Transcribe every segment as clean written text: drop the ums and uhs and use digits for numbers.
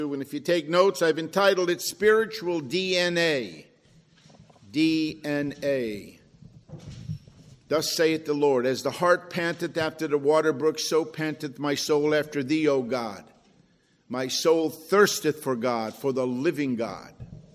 And if you take notes, I've entitled it Spiritual DNA. DNA. Thus saith the Lord, as the hart panteth after the water brook, so panteth my soul after thee, O God. My soul thirsteth for God, for the living God.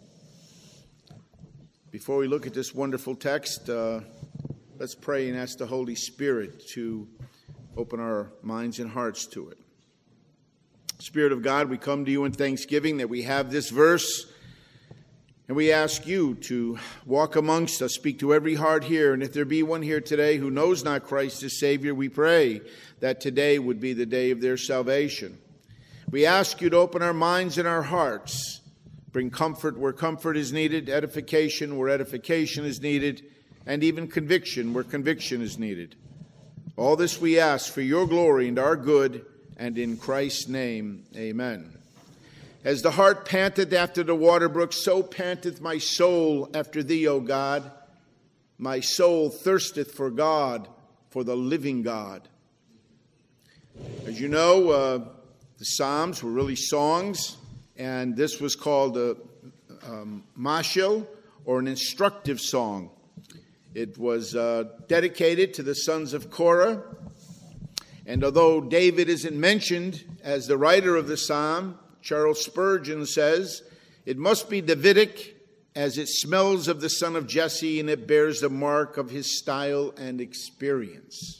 Before we look at this wonderful text, let's pray and ask the Holy Spirit to open our minds and hearts to it. Spirit of God, we come to you in thanksgiving that we have this verse, and we ask you to walk amongst us, speak to every heart here, and if there be one here today who knows not Christ as Savior, we pray that today would be the day of their salvation. We ask you to open our minds and our hearts, bring comfort where comfort is needed, edification where edification is needed, and even conviction where conviction is needed. All this we ask for your glory and our good, and in Christ's name, amen. As the hart panteth after the water brook, so panteth my soul after thee, O God. My soul thirsteth for God, for the living God. As you know, the Psalms were really songs, and this was called a mashil, or an instructive song. It was dedicated to the sons of Korah. And although David isn't mentioned as the writer of the psalm, Charles Spurgeon says, it must be Davidic as it smells of the son of Jesse and it bears the mark of his style and experience.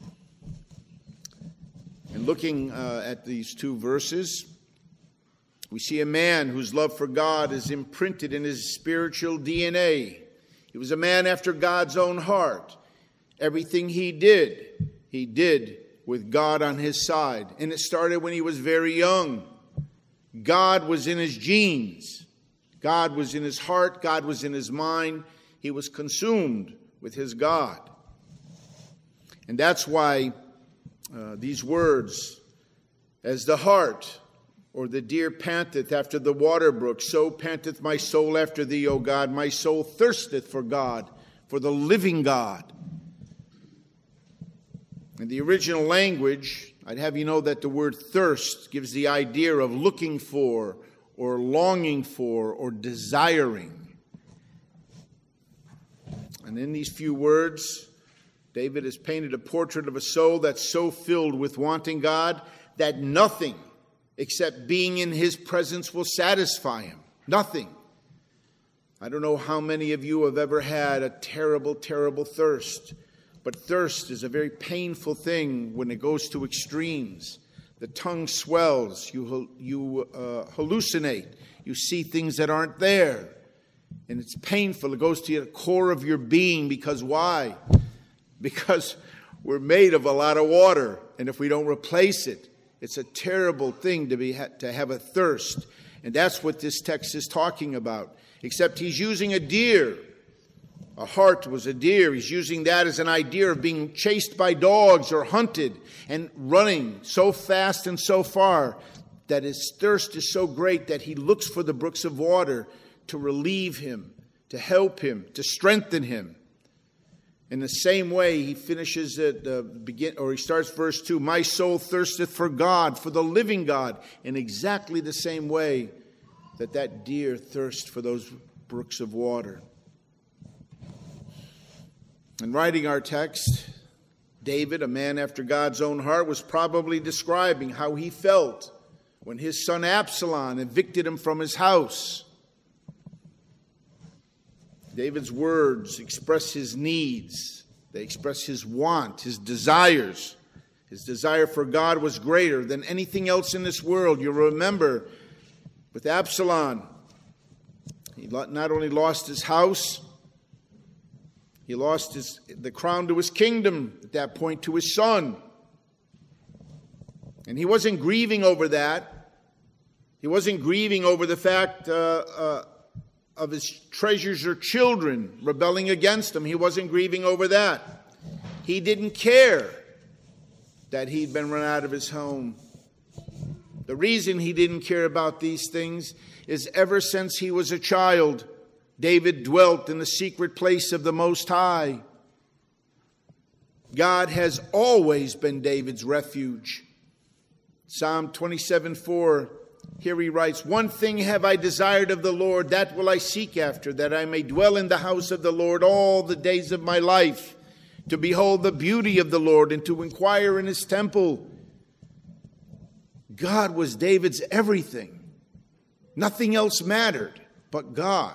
And looking at these two verses, we see a man whose love for God is imprinted in his spiritual DNA. He was a man after God's own heart. Everything he did with God on his side. And it started when he was very young. God was in his genes. God was in his heart. God was in his mind. He was consumed with his God. And that's why these words, as the hart or the deer panteth after the water brook, so panteth my soul after thee, O God. My soul thirsteth for God, for the living God. In the original language, I'd have you know that the word thirst gives the idea of looking for, or longing for, or desiring. And in these few words, David has painted a portrait of a soul that's so filled with wanting God that nothing except being in his presence will satisfy him. Nothing. I don't know how many of you have ever had a terrible, terrible thirst. But thirst is a very painful thing when it goes to extremes. The tongue swells. You hallucinate. You see things that aren't there. And it's painful. It goes to the core of your being. Because why? Because we're made of a lot of water. And if we don't replace it, it's a terrible thing to have a thirst. And that's what this text is talking about. Except he's using a deer. A hart was a deer. He's using that as an idea of being chased by dogs or hunted and running so fast and so far that his thirst is so great that he looks for the brooks of water to relieve him, to help him, to strengthen him. In the same way, he finishes he starts verse 2, my soul thirsteth for God, for the living God, in exactly the same way that deer thirsts for those brooks of water. In writing our text, David, a man after God's own heart, was probably describing how he felt when his son Absalom evicted him from his house. David's words express his needs. They express his want, his desires. His desire for God was greater than anything else in this world. You'll remember with Absalom, he not only lost his house, he lost the crown to his kingdom at that point to his son. And he wasn't grieving over that. He wasn't grieving over the fact of his treasures or children rebelling against him. He wasn't grieving over that. He didn't care that he'd been run out of his home. The reason he didn't care about these things is ever since he was a child, David dwelt in the secret place of the Most High. God has always been David's refuge. Psalm 27:4 here he writes, "One thing have I desired of the Lord, that will I seek after, that I may dwell in the house of the Lord all the days of my life, to behold the beauty of the Lord and to inquire in his temple." God was David's everything. Nothing else mattered but God.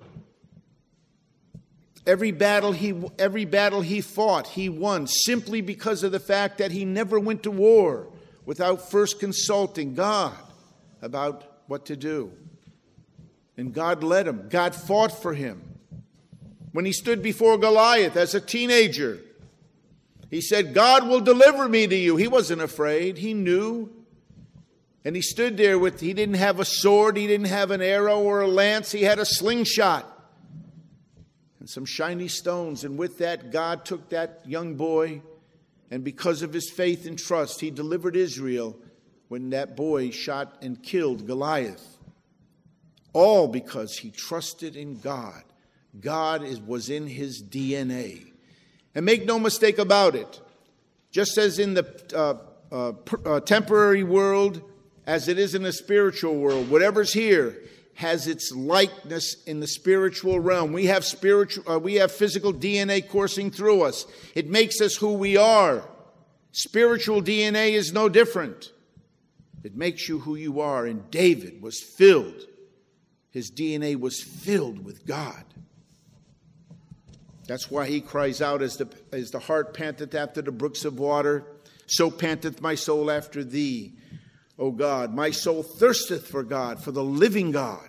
Every battle he fought, he won simply because of the fact that he never went to war without first consulting God about what to do. And God led him. God fought for him. When he stood before Goliath as a teenager, he said, "God will deliver me to you." He wasn't afraid. He knew. And he stood there he didn't have a sword, he didn't have an arrow or a lance, he had a slingshot and some shiny stones. And with that, God took that young boy, and because of his faith and trust, he delivered Israel when that boy shot and killed Goliath. All because he trusted in God. God was in his DNA. And make no mistake about it, just as in the temporary world, as it is in the spiritual world, whatever's here has its likeness in the spiritual realm. We have physical DNA coursing through us. It makes us who we are. Spiritual DNA is no different. It makes you who you are. And David was filled. His DNA was filled with God. That's why he cries out, as the hart panteth after the brooks of water, so panteth my soul after thee, O God. My soul thirsteth for God, for the living God.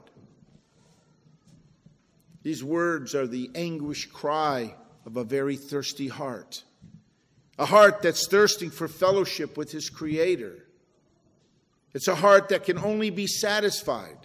These words are the anguished cry of a very thirsty heart. A heart that's thirsting for fellowship with his Creator. It's a heart that can only be satisfied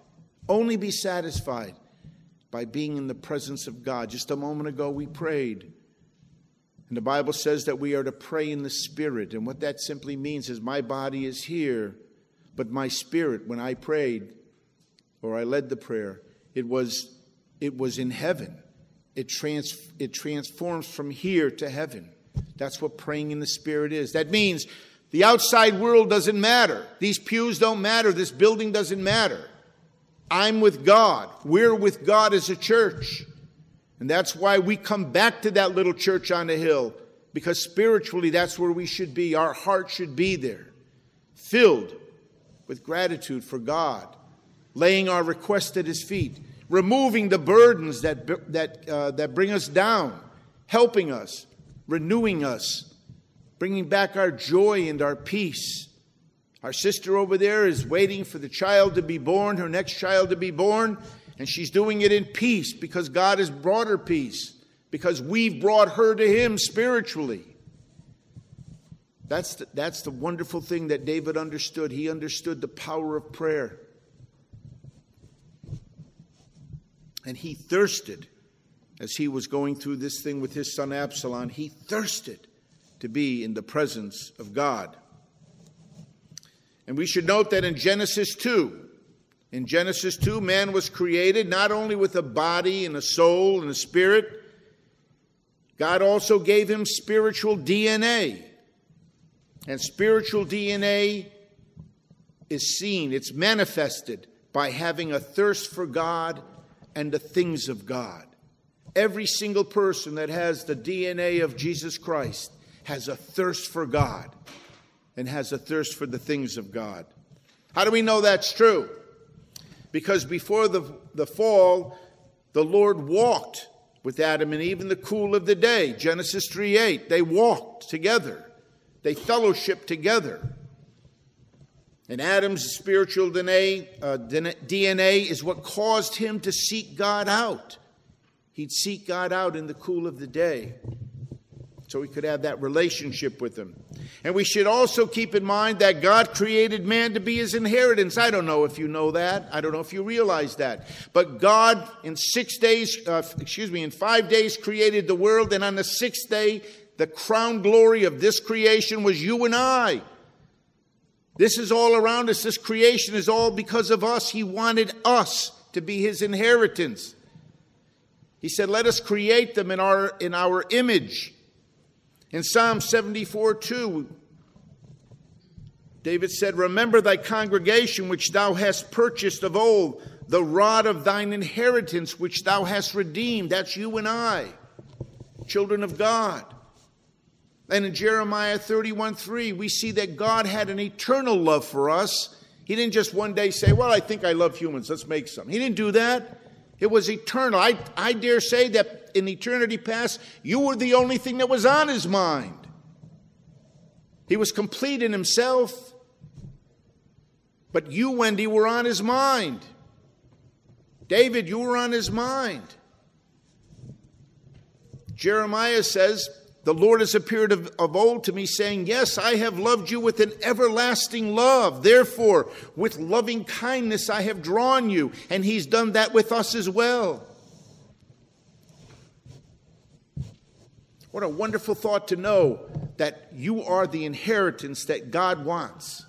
by being in the presence of God. Just a moment ago we prayed. And the Bible says that we are to pray in the Spirit. And what that simply means is my body is here, but my spirit, when I prayed or I led the prayer, it was in heaven. It transforms from here to heaven. That's what praying in the Spirit is. That means the outside world doesn't matter. These pews don't matter. This building doesn't matter. I'm with God. We're with God as a church. And that's why we come back to that little church on the hill, because spiritually that's where we should be. Our heart should be there, filled with gratitude for God, laying our request at his feet, removing the burdens that bring us down, helping us, renewing us, bringing back our joy and our peace. Our sister over there is waiting for the child to be born, her next child to be born, and she's doing it in peace because God has brought her peace, because we've brought her to him spiritually. That's the wonderful thing that David understood. He understood the power of prayer. And he thirsted, as he was going through this thing with his son Absalom, he thirsted to be in the presence of God. And we should note that in Genesis 2, man was created not only with a body and a soul and a spirit. God also gave him spiritual DNA. And spiritual DNA is seen, it's manifested by having a thirst for God and the things of God. Every single person that has the DNA of Jesus Christ has a thirst for God and has a thirst for the things of God. How do we know that's true? Because before the fall, the Lord walked with Adam and Eve in the cool of the day. Genesis 3:8. They walked together. They fellowshiped together. And Adam's spiritual DNA is what caused him to seek God out. He'd seek God out in the cool of the day, so he could have that relationship with him. And we should also keep in mind that God created man to be his inheritance. I don't know if you know that. I don't know if you realize that. But God in 5 days created the world, and on the sixth day, the crown glory of this creation was you and I. This is all around us. This creation is all because of us. He wanted us to be his inheritance. He said, let us create them in our image. In Psalm 74:2, David said, remember thy congregation which thou hast purchased of old, the rod of thine inheritance which thou hast redeemed. That's you and I, children of God. And in Jeremiah 31:3, we see that God had an eternal love for us. He didn't just one day say, well, I think I love humans, let's make some. He didn't do that. It was eternal. I dare say that in eternity past, you were the only thing that was on his mind. He was complete in himself. But you, Wendy, were on his mind. David, you were on his mind. Jeremiah says, the Lord has appeared of old to me, saying, yes, I have loved you with an everlasting love. Therefore, with loving kindness I have drawn you. And he's done that with us as well. What a wonderful thought to know that you are the inheritance that God wants.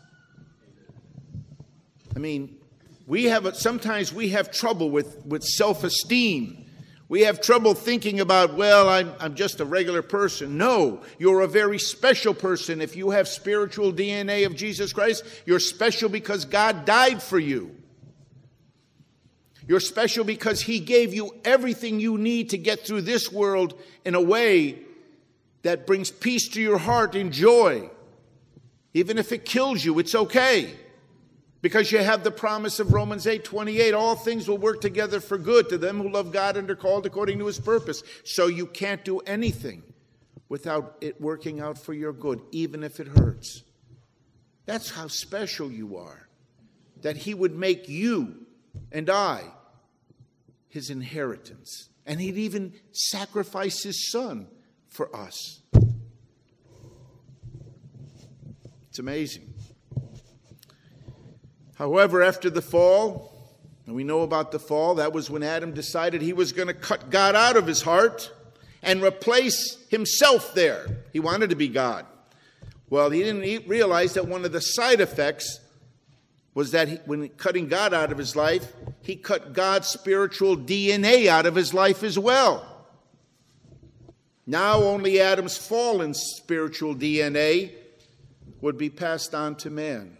I mean, sometimes we have trouble with self-esteem. We have trouble thinking about, well, I'm just a regular person. No, you're a very special person. If you have spiritual DNA of Jesus Christ, you're special because God died for you. You're special because he gave you everything you need to get through this world in a way that brings peace to your heart and joy. Even if it kills you, it's okay. Because you have the promise of Romans 8:28, all things will work together for good to them who love God and are called according to his purpose. So you can't do anything without it working out for your good, even if it hurts. That's how special you are, that he would make you and I his inheritance. And he'd even sacrifice his son for us. It's amazing. However, after the fall, and we know about the fall, that was when Adam decided he was going to cut God out of his heart and replace himself there. He wanted to be God. Well, he didn't realize that one of the side effects was that when cutting God out of his life, he cut God's spiritual DNA out of his life as well. Now only Adam's fallen spiritual DNA would be passed on to man.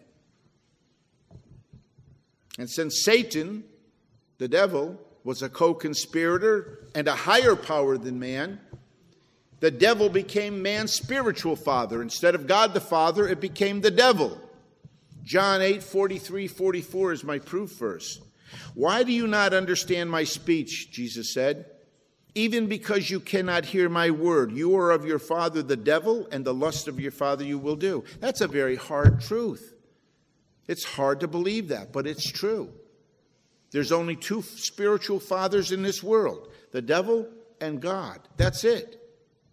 And since Satan, the devil, was a co-conspirator and a higher power than man, the devil became man's spiritual father. Instead of God the Father, it became the devil. John 8:43-44 is my proof verse. Why do you not understand my speech, Jesus said? Even because you cannot hear my word. You are of your father the devil, and the lust of your father you will do. That's a very hard truth. It's hard to believe that, but it's true. There's only two spiritual fathers in this world, the devil and God. That's it.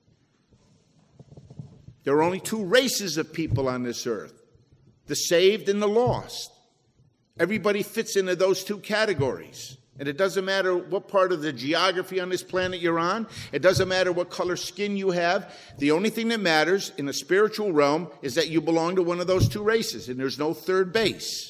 There are only two races of people on this earth, the saved and the lost. Everybody fits into those two categories. And it doesn't matter what part of the geography on this planet you're on. It doesn't matter what color skin you have. The only thing that matters in the spiritual realm is that you belong to one of those two races, and there's no third base.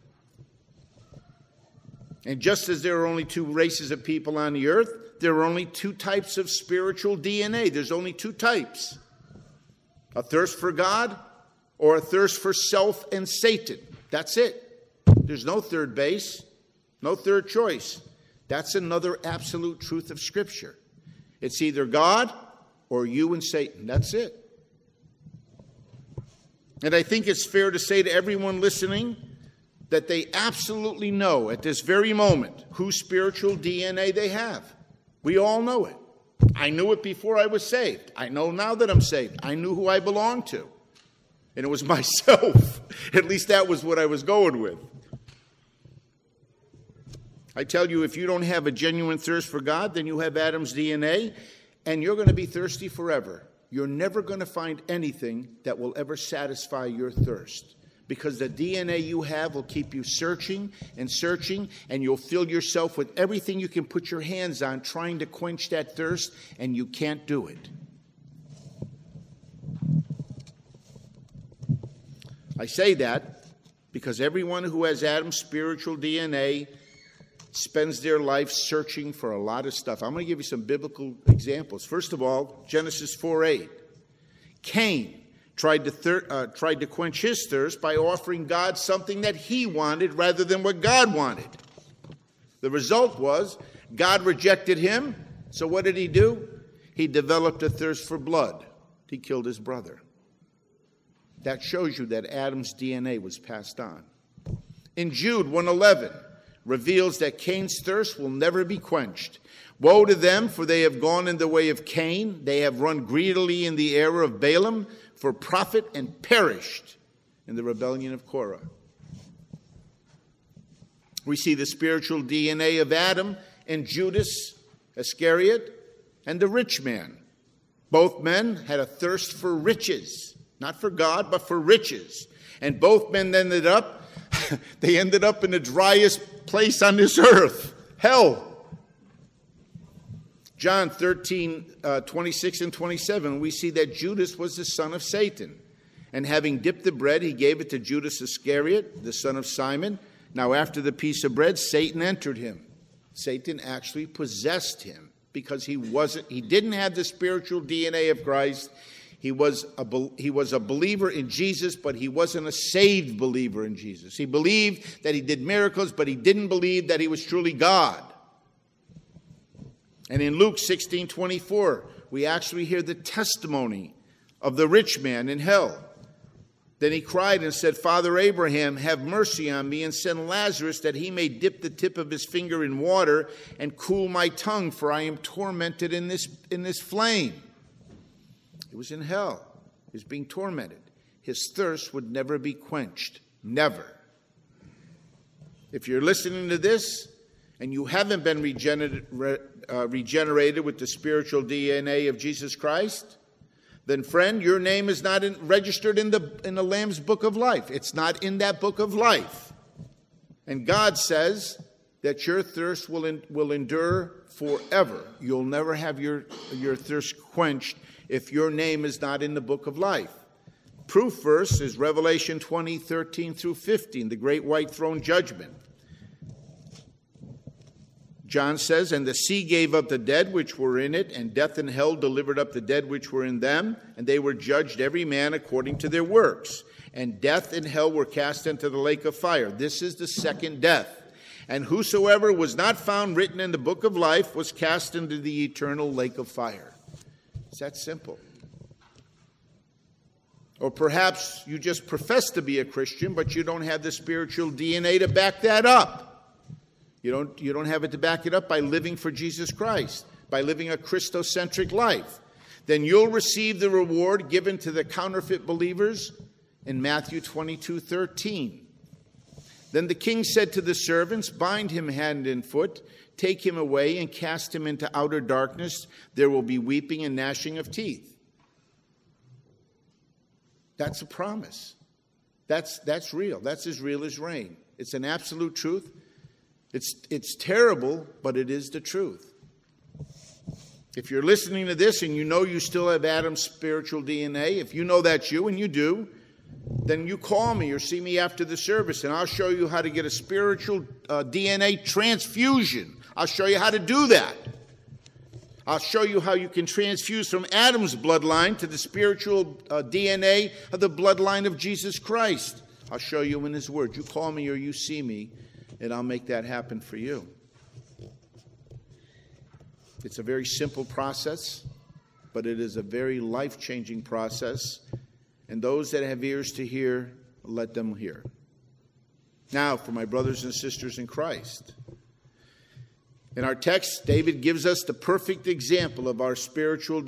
And just as there are only two races of people on the earth, there are only two types of spiritual DNA. There's only two types. A thirst for God or a thirst for self and Satan. That's it. There's no third base. No third choice. That's another absolute truth of Scripture. It's either God or you and Satan. That's it. And I think it's fair to say to everyone listening that they absolutely know at this very moment whose spiritual DNA they have. We all know it. I knew it before I was saved. I know now that I'm saved. I knew who I belonged to. And it was myself. At least that was what I was going with. I tell you, if you don't have a genuine thirst for God, then you have Adam's DNA, and you're going to be thirsty forever. You're never going to find anything that will ever satisfy your thirst, because the DNA you have will keep you searching, and you'll fill yourself with everything you can put your hands on trying to quench that thirst, and you can't do it. I say that because everyone who has Adam's spiritual DNA spends their life searching for a lot of stuff. I'm going to give you some biblical examples. First of all, Genesis 4:8. Cain tried to quench his thirst by offering God something that he wanted rather than what God wanted. The result was God rejected him. So what did he do? He developed a thirst for blood. He killed his brother. That shows you that Adam's DNA was passed on. In Jude 1:11 reveals that Cain's thirst will never be quenched. Woe to them, for they have gone in the way of Cain. They have run greedily in the error of Balaam for profit and perished in the rebellion of Korah. We see the spiritual DNA of Adam and Judas Iscariot and the rich man. Both men had a thirst for riches, not for God, but for riches. And both men ended up in the driest place on this earth, hell. John 13:26 and 27, we see that Judas was the son of Satan. And having dipped the bread, he gave it to Judas Iscariot, the son of Simon. Now after the piece of bread, Satan entered him. Satan actually possessed him because he didn't have the spiritual DNA of Christ. He was a believer in Jesus, but he wasn't a saved believer in Jesus. He believed that he did miracles, but he didn't believe that he was truly God. And in Luke 16:24, we actually hear the testimony of the rich man in hell. Then he cried and said, Father Abraham, have mercy on me and send Lazarus that he may dip the tip of his finger in water and cool my tongue, for I am tormented in this flame. He was in hell. He was being tormented. His thirst would never be quenched. Never. If you're listening to this and you haven't been regenerated with the spiritual DNA of Jesus Christ, then friend, your name is not registered in the Lamb's book of life. It's not in that book of life. And God says that your thirst will endure forever. You'll never have your thirst quenched if your name is not in the book of life. Proof verse is Revelation 20:13 through 15, the great white throne judgment. John says, and the sea gave up the dead which were in it, and death and hell delivered up the dead which were in them, and they were judged every man according to their works. And death and hell were cast into the lake of fire. This is the second death. And whosoever was not found written in the book of life was cast into the eternal lake of fire. It's that simple. Or perhaps you just profess to be a Christian, but you don't have the spiritual DNA to back that up. You don't have it to back it up by living for Jesus Christ, by living a Christocentric life. Then you'll receive the reward given to the counterfeit believers in Matthew 22:13. Then the king said to the servants, bind him hand and foot, take him away and cast him into outer darkness. There will be weeping and gnashing of teeth. That's a promise. That's real. That's as real as rain. It's an absolute truth. It's terrible, but it is the truth. If you're listening to this and you know you still have Adam's spiritual DNA, if you know that's you, and you do, then you call me or see me after the service, and I'll show you how to get a spiritual DNA transfusion. I'll show you how to do that. I'll show you how you can transfuse from Adam's bloodline to the spiritual DNA of the bloodline of Jesus Christ. I'll show you in his word. You call me or you see me, and I'll make that happen for you. It's a very simple process, but it is a very life-changing process. And those that have ears to hear, let them hear. Now, for my brothers and sisters in Christ. In our text, David gives us the perfect example of how our spiritual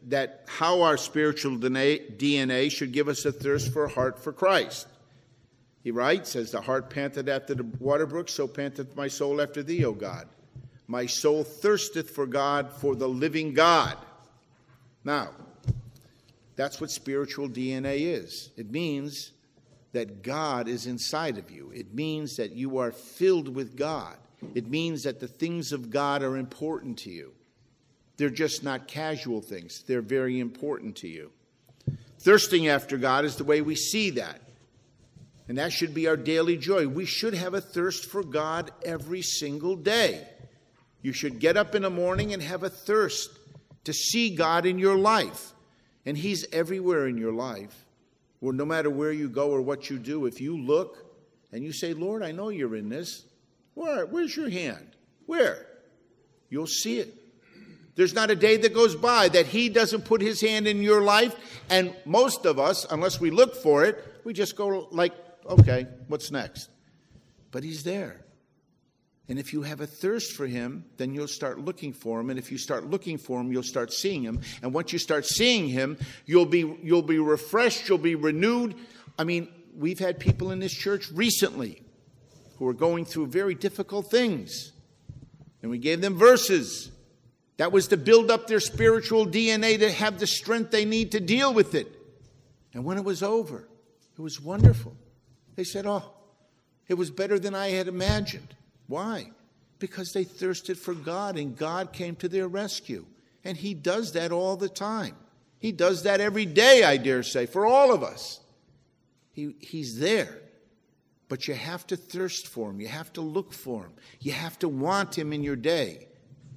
DNA should give us a thirst for a heart for Christ. He writes, as the hart panteth after the water brook, so panteth my soul after thee, O God. My soul thirsteth for God, for the living God. Now, that's what spiritual DNA is. It means that God is inside of you. It means that you are filled with God. It means that the things of God are important to you. They're just not casual things. They're very important to you. Thirsting after God is the way we see that. And that should be our daily joy. We should have a thirst for God every single day. You should get up in the morning and have a thirst to see God in your life. And he's everywhere in your life. Well, no matter where you go or what you do, if you look and you say, Lord, I know you're in this. Where's your hand? Where? You'll see it. There's not a day that goes by that he doesn't put his hand in your life. And most of us, unless we look for it, we just go like, okay, what's next? But he's there. And if you have a thirst for him, then you'll start looking for him. And if you start looking for him, you'll start seeing him. And once you start seeing him, you'll be refreshed, you'll be renewed. I mean, we've had people in this church recently who are going through very difficult things. And we gave them verses. That was to build up their spiritual DNA, to have the strength they need to deal with it. And when it was over, it was wonderful. They said, oh, it was better than I had imagined. Why? Because they thirsted for God, and God came to their rescue. And he does that all the time. He does that every day, I dare say, for all of us. He's there. But you have to thirst for him. You have to look for him. You have to want him in your day.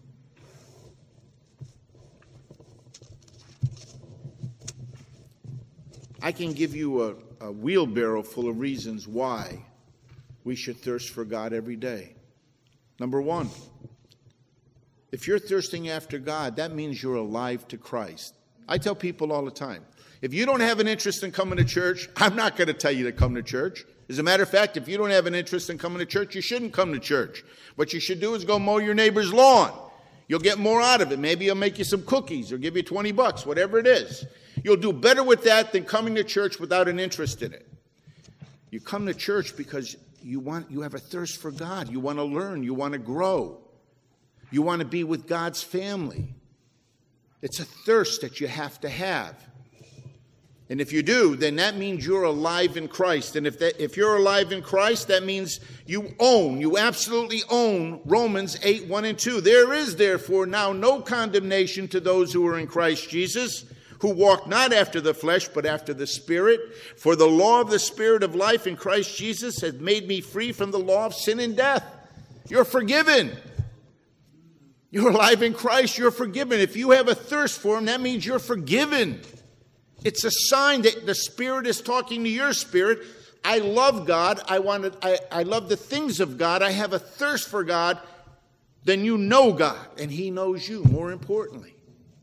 I can give you a wheelbarrow full of reasons why we should thirst for God every day. Number one, if you're thirsting after God, that means you're alive to Christ. I tell people all the time, if you don't have an interest in coming to church, I'm not going to tell you to come to church. As a matter of fact, if you don't have an interest in coming to church, you shouldn't come to church. What you should do is go mow your neighbor's lawn. You'll get more out of it. Maybe he'll make you some cookies or give you $20, whatever it is. You'll do better with that than coming to church without an interest in it. You come to church because you have a thirst for God. You want to learn. You want to grow. You want to be with God's family. It's a thirst that you have to have. And if you do, then that means you're alive in Christ. And if you're alive in Christ, that means you absolutely own Romans 8, 1 and 2. There is therefore now no condemnation to those who are in Christ Jesus, who walk not after the flesh, but after the Spirit. For the law of the Spirit of life in Christ Jesus has made me free from the law of sin and death. You're forgiven. You're alive in Christ. You're forgiven. If you have a thirst for him, that means you're forgiven. It's a sign that the Spirit is talking to your spirit. I love God. I love the things of God. I have a thirst for God. Then you know God, and he knows you, more importantly.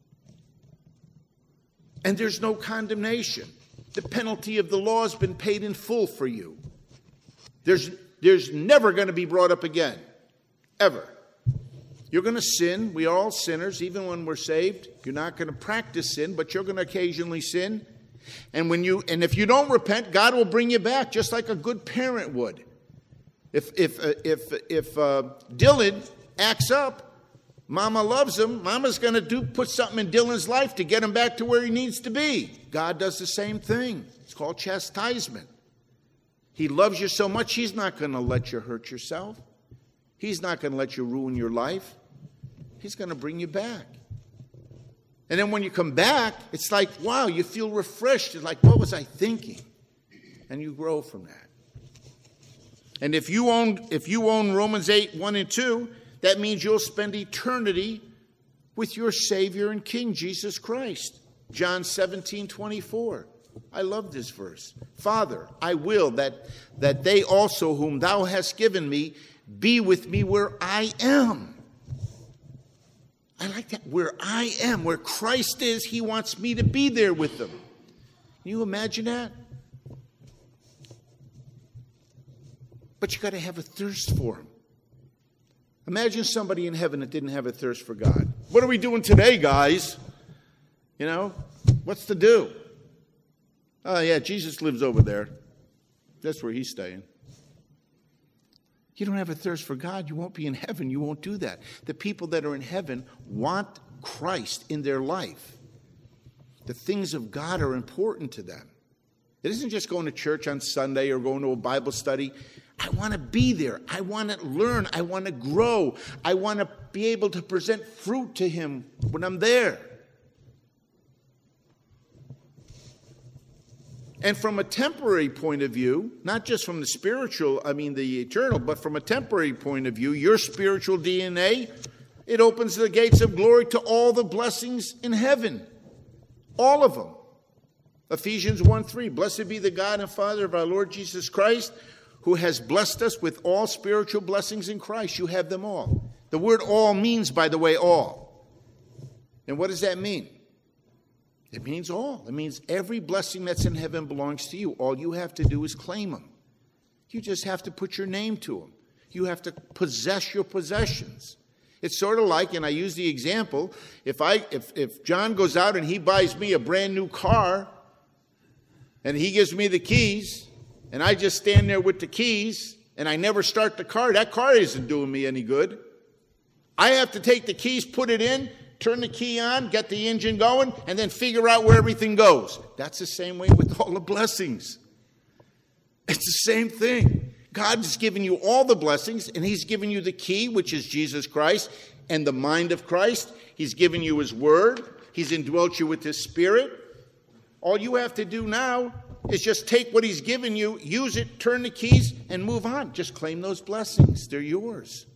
And there's no condemnation. The penalty of the law has been paid in full for you. There's never going to be brought up again. Ever. You're going to sin. We are all sinners, even when we're saved. You're not going to practice sin, but you're going to occasionally sin. And if you don't repent, God will bring you back, just like a good parent would. If Dylan acts up, Mama loves him. Mama's going to put something in Dylan's life to get him back to where he needs to be. God does the same thing. It's called chastisement. He loves you so much, he's not going to let you hurt yourself. He's not going to let you ruin your life. He's going to bring you back. And then when you come back, it's like, wow, you feel refreshed. It's like, what was I thinking? And you grow from that. And if you own Romans 8, 1 and 2, that means you'll spend eternity with your Savior and King, Jesus Christ. John 17, 24. I love this verse. Father, I will that they also whom thou hast given me be with me where I am. I like that. Where I am, where Christ is, he wants me to be there with him. Can you imagine that? But you got to have a thirst for him. Imagine somebody in heaven that didn't have a thirst for God. What are we doing today, guys? You know, what's to do? Oh, yeah, Jesus lives over there. That's where he's staying. You don't have a thirst for God, you won't be in heaven. You won't do that. The people that are in heaven want Christ in their life. The things of God are important to them. It isn't just going to church on Sunday or going to a Bible study. I want to be there. I want to learn. I want to grow. I want to be able to present fruit to him when I'm there. And from a temporary point of view, not just from the the eternal, but from a temporary point of view, your spiritual DNA, it opens the gates of glory to all the blessings in heaven. All of them. Ephesians 1:3, blessed be the God and Father of our Lord Jesus Christ, who has blessed us with all spiritual blessings in Christ. You have them all. The word all means, by the way, all. And what does that mean? It means all. It means every blessing that's in heaven belongs to you. All you have to do is claim them. You just have to put your name to them. You have to possess your possessions. It's sort of like, and I use the example, if John goes out and he buys me a brand new car, and he gives me the keys, and I just stand there with the keys, and I never start the car, that car isn't doing me any good. I have to take the keys, put it in, turn the key on, get the engine going, and then figure out where everything goes. That's the same way with all the blessings. It's the same thing. God's given you all the blessings, and he's given you the key, which is Jesus Christ, and the mind of Christ. He's given you his word. He's indwelt you with his spirit. All you have to do now is just take what he's given you, use it, turn the keys, and move on. Just claim those blessings. They're yours.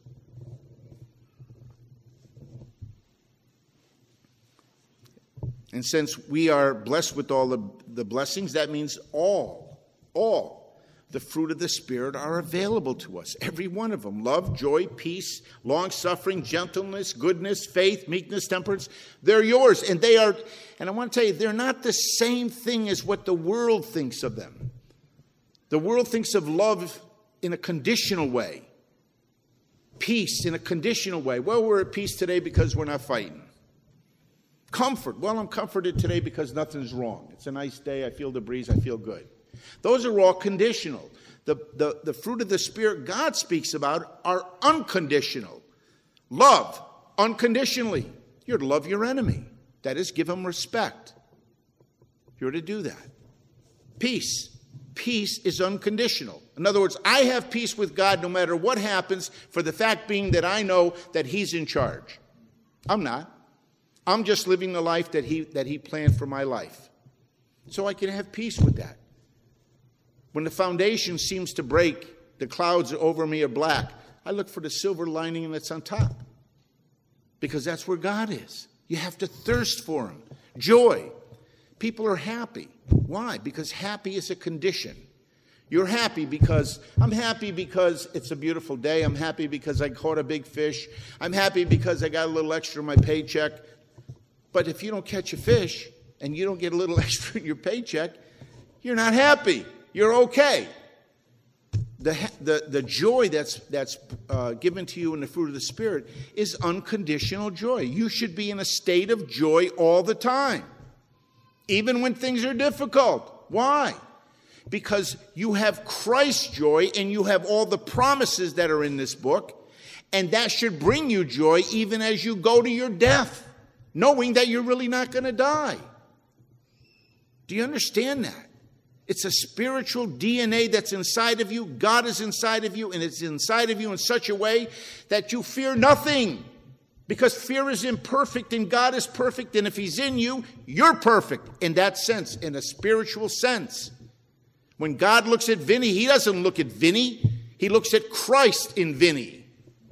And since we are blessed with all the blessings, that means all the fruit of the Spirit are available to us. Every one of them. Love, joy, peace, long-suffering, gentleness, goodness, faith, meekness, temperance. They're yours. And they are, and I want to tell you, they're not the same thing as what the world thinks of them. The world thinks of love in a conditional way. Peace in a conditional way. Well, we're at peace today because we're not fighting. Comfort. Well, I'm comforted today because nothing's wrong. It's a nice day. I feel the breeze. I feel good. Those are all conditional. The fruit of the Spirit God speaks about are unconditional. Love, unconditionally. You're to love your enemy. That is, give him respect. You're to do that. Peace. Peace is unconditional. In other words, I have peace with God no matter what happens, for the fact being that I know that he's in charge. I'm not. I'm just living the life that he planned for my life. So I can have peace with that. When the foundation seems to break, the clouds over me are black, I look for the silver lining that's on top. Because that's where God is. You have to thirst for him. Joy. People are happy. Why? Because happy is a condition. You're happy because, I'm happy because it's a beautiful day. I'm happy because I caught a big fish. I'm happy because I got a little extra in my paycheck. But if you don't catch a fish and you don't get a little extra in your paycheck, you're not happy. You're okay. The joy that's given to you in the fruit of the Spirit is unconditional joy. You should be in a state of joy all the time, even when things are difficult. Why? Because you have Christ's joy and you have all the promises that are in this book, and that should bring you joy even as you go to your death, knowing that you're really not going to die. Do you understand that? It's a spiritual DNA that's inside of you. God is inside of you, and it's inside of you in such a way that you fear nothing. Because fear is imperfect, and God is perfect, and if he's in you, you're perfect in that sense, in a spiritual sense. When God looks at Vinny, he doesn't look at Vinny. He looks at Christ in Vinny.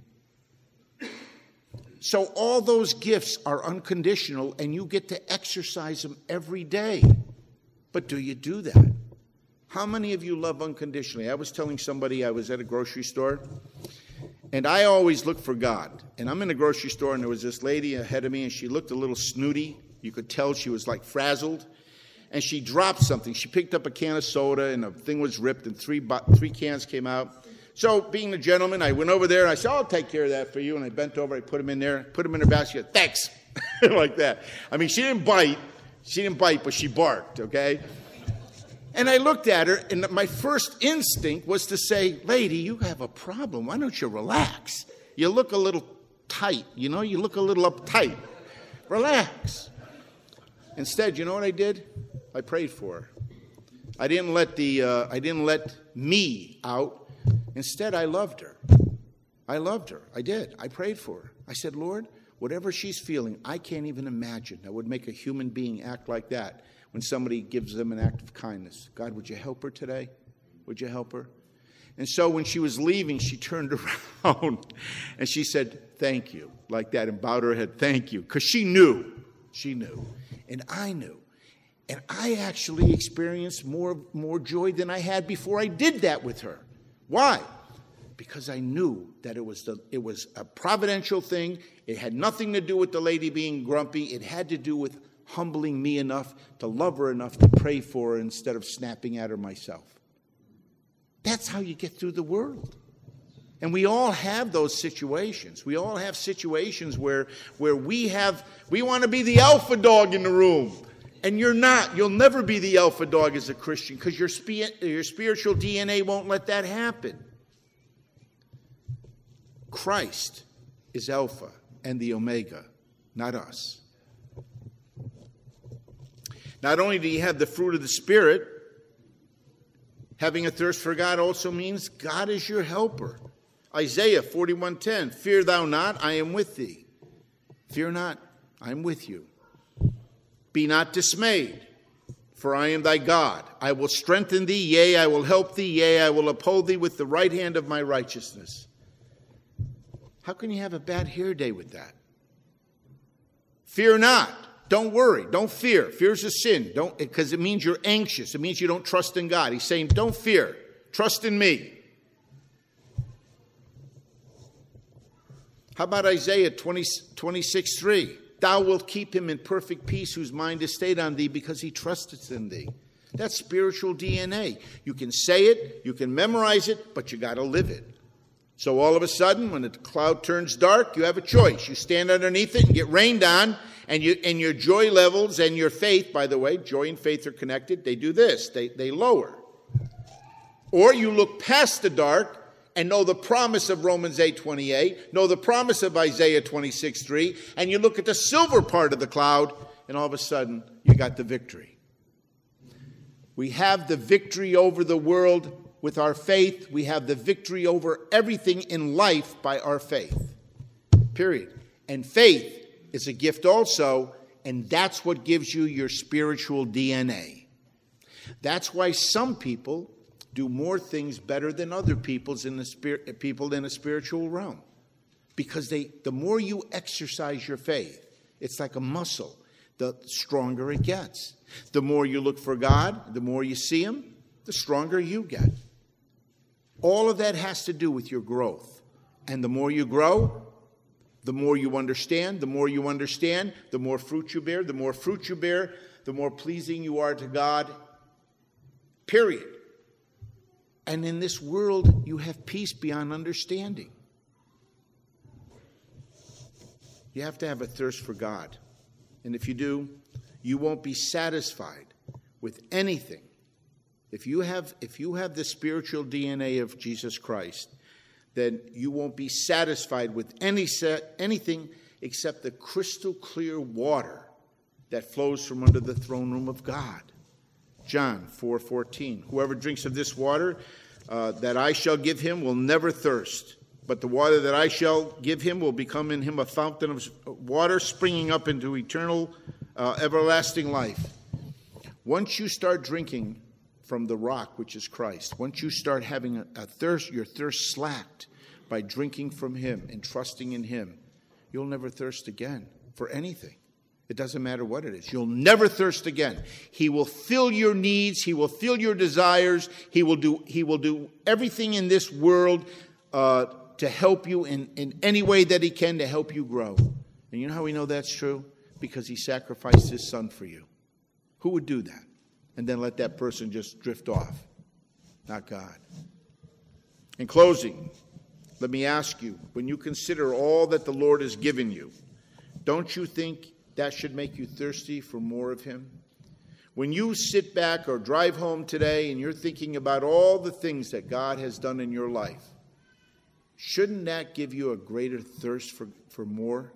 So all those gifts are unconditional, and you get to exercise them every day. But do you do that? How many of you love unconditionally? I was telling somebody I was at a grocery store, and I always look for God. And I'm in a grocery store, and there was this lady ahead of me, and she looked a little snooty. You could tell she was like frazzled. And she dropped something. She picked up a can of soda, and the thing was ripped, and three cans came out. So, being a gentleman, I went over there, and I said, I'll take care of that for you. And I bent over, I put them in there, put them in her basket. Thanks. Like that. I mean, she didn't bite. But she barked, okay? And I looked at her, and my first instinct was to say, lady, you have a problem. Why don't you relax? You look a little tight, you look a little uptight. Relax. Instead, you know what I did? I prayed for her. I didn't let me out. Instead, I loved her. I did. I prayed for her. I said, Lord, whatever she's feeling, I can't even imagine that would make a human being act like that when somebody gives them an act of kindness. God, would you help her today? Would you help her? And so when she was leaving, she turned around and she said, thank you, like that, and bowed her head, thank you, because she knew. And I knew. And I actually experienced more joy than I had before I did that with her. Why? Because I knew that it was a providential thing. It had nothing to do with the lady being grumpy. It had to do with humbling me enough to love her enough to pray for her instead of snapping at her myself. That's how you get through the world. And we all have those situations. We all have situations where we want to be the alpha dog in the room. And you're not. You'll never be the alpha dog as a Christian because your spiritual DNA won't let that happen. Christ is Alpha and the Omega, not us. Not only do you have the fruit of the Spirit, having a thirst for God also means God is your helper. Isaiah 41:10, fear thou not, I am with thee. Fear not, I am with you. Be not dismayed, for I am thy God. I will strengthen thee, yea, I will help thee, yea, I will uphold thee with the right hand of my righteousness. How can you have a bad hair day with that? Fear not. Don't worry. Don't fear. Fear is a sin. Because it means you're anxious. It means you don't trust in God. He's saying, don't fear. Trust in me. How about Isaiah 26:3? Thou wilt keep him in perfect peace whose mind is stayed on thee because he trusteth in thee. That's spiritual DNA. You can say it, you can memorize it, but you got to live it. So all of a sudden, when the cloud turns dark, you have a choice. You stand underneath it and get rained on, and your joy levels and your faith, by the way, joy and faith are connected. They do this. They lower. Or you look past the dark and know the promise of Romans 8:28, know the promise of Isaiah 26:3, and you look at the silver part of the cloud, and all of a sudden, you got the victory. We have the victory over the world with our faith. We have the victory over everything in life by our faith. Period. And faith is a gift also, and that's what gives you your spiritual DNA. That's why some people do more things better than other people in a spiritual realm. Because the more you exercise your faith, it's like a muscle, the stronger it gets. The more you look for God, the more you see him, the stronger you get. All of that has to do with your growth. And the more you grow, the more you understand. The more you understand, the more fruit you bear. The more fruit you bear, the more pleasing you are to God. Period. And in this world, you have peace beyond understanding. You have to have a thirst for God. And if you do, you won't be satisfied with anything. If you have the spiritual DNA of Jesus Christ, then you won't be satisfied with anything except the crystal clear water that flows from under the throne room of God. John 4:14. Whoever drinks of this water that I shall give him will never thirst, but the water that I shall give him will become in him a fountain of water springing up into eternal, everlasting life. Once you start drinking from the rock, which is Christ, once you start having a thirst, your thirst slacked by drinking from him and trusting in him, you'll never thirst again for anything. It doesn't matter what it is. You'll never thirst again. He will fill your needs. He will fill your desires. He will do everything in this world to help you in any way that he can to help you grow. And you know how we know that's true? Because he sacrificed his son for you. Who would do that? And then let that person just drift off? Not God. In closing, let me ask you, when you consider all that the Lord has given you, don't you think that should make you thirsty for more of him? When you sit back or drive home today and you're thinking about all the things that God has done in your life, shouldn't that give you a greater thirst for more?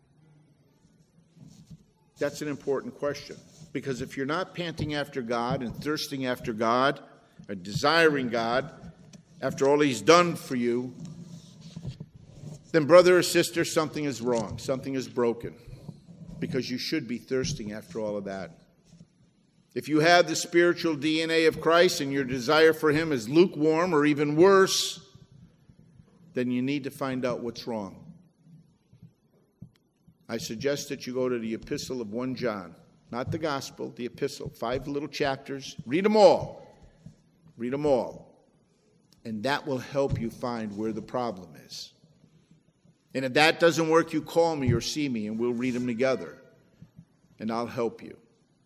That's an important question. Because if you're not panting after God and thirsting after God, or desiring God, after all he's done for you, then brother or sister, something is wrong. Something is broken. Because you should be thirsting after all of that. If you have the spiritual DNA of Christ and your desire for him is lukewarm or even worse, then you need to find out what's wrong. I suggest that you go to the epistle of 1 John. not the gospel, the epistle. 5 little chapters. Read them all. Read them all. And that will help you find where the problem is. And if that doesn't work, you call me or see me and we'll read them together. And I'll help you.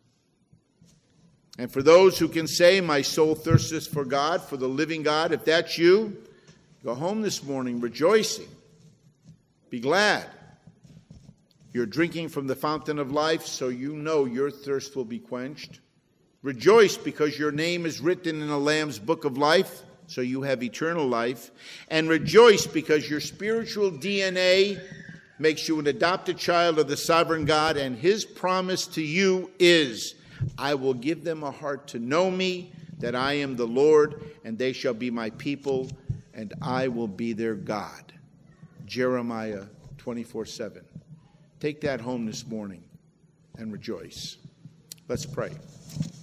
And for those who can say, my soul thirsteth for God, for the living God, if that's you, go home this morning rejoicing. Be glad. You're drinking from the fountain of life, so you know your thirst will be quenched. Rejoice because your name is written in the Lamb's book of life, so you have eternal life. And rejoice because your spiritual DNA makes you an adopted child of the sovereign God, and his promise to you is, I will give them a heart to know me, that I am the Lord, and they shall be my people, and I will be their God. Jeremiah 24:7. Take that home this morning and rejoice. Let's pray.